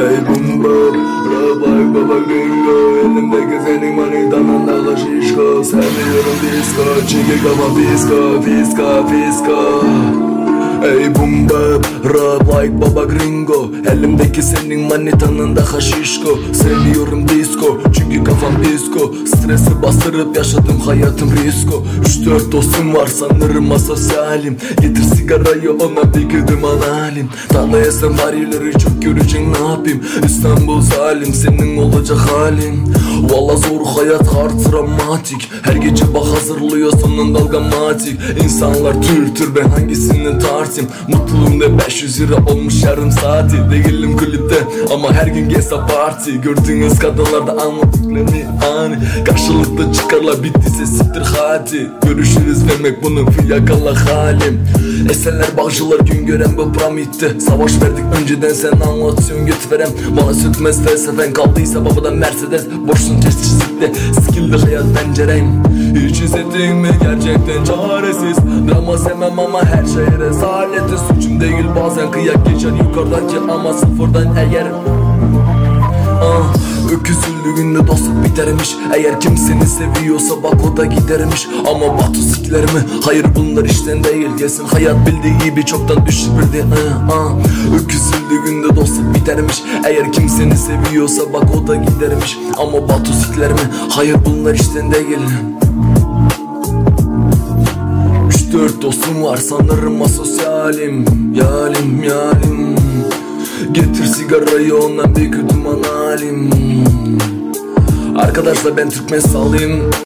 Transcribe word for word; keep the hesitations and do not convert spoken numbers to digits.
Ey bum bum, rap like baba gringo. Elimdeki senin manitanın da şişko. Sevmiyorum disco, çünkü kafa fisko, fiska, fiska. Ey bum bap, rap like baba gringo. Elimdeki senin manitanın da haşişko. Sevmiyorum disco, çünkü kafam disco. Stresi bastırıp yaşadım hayatım risko. Üç dört dostum var sanırım asosyalim. Getir sigarayı ona bir güdüm alayım. Tanıyasın varileri çok göreceksin ne yapayım. İstanbul zalim senin olacak halin. Valla zor hayat hard dramatik. Her gece bak hazırlıyor sonun dalgamatik. İnsanlar tür tür ben hangisini tartayım. Mutluluğum da beş yüz lira olmuş yarım saati. Değilim kulüpte ama her gün gesa parti. Gördüğünüz kadınlarda anladıklarını ani. Karşılıklı çıkarlar bittiyse siktir hadi. Görüşürüz demek bunun fiyakalı halim. Esenler bağcılar gün gören bu piramitte. Savaş verdik önceden sen anlatıyorsun göt verem. Bana sökmez felsefen kaldıysa babadan Mercedes. Boşsun test çizikte skill'de hayat pencerem. Hiç hissettin mi gerçekten çaresiz. Drama sevmem ama her şey rezaleti. Suçum değil bazen kıyak geçer yukarıdaki ama sıfırdan eğer. Ah, öküzüllüğünde dostluk bitermiş. Eğer kim seni seviyorsa bak o da gidermiş. Ama batu siklerimi hayır bunlar işten değil. Gelsin hayat bildiği gibi çoktan düşürdü. ah, ah. Öküzüllüğünde dostluk bitermiş. Eğer kim seni seviyorsa bak o da gidermiş. Ama batu siklerimi hayır bunlar işten değil. Üç dört dostum var sanırım asosyalim. Yalim yalim. Getir sigarayı ondan bir güdüm analim. Arkadaşlar ben Türkmen sallayım.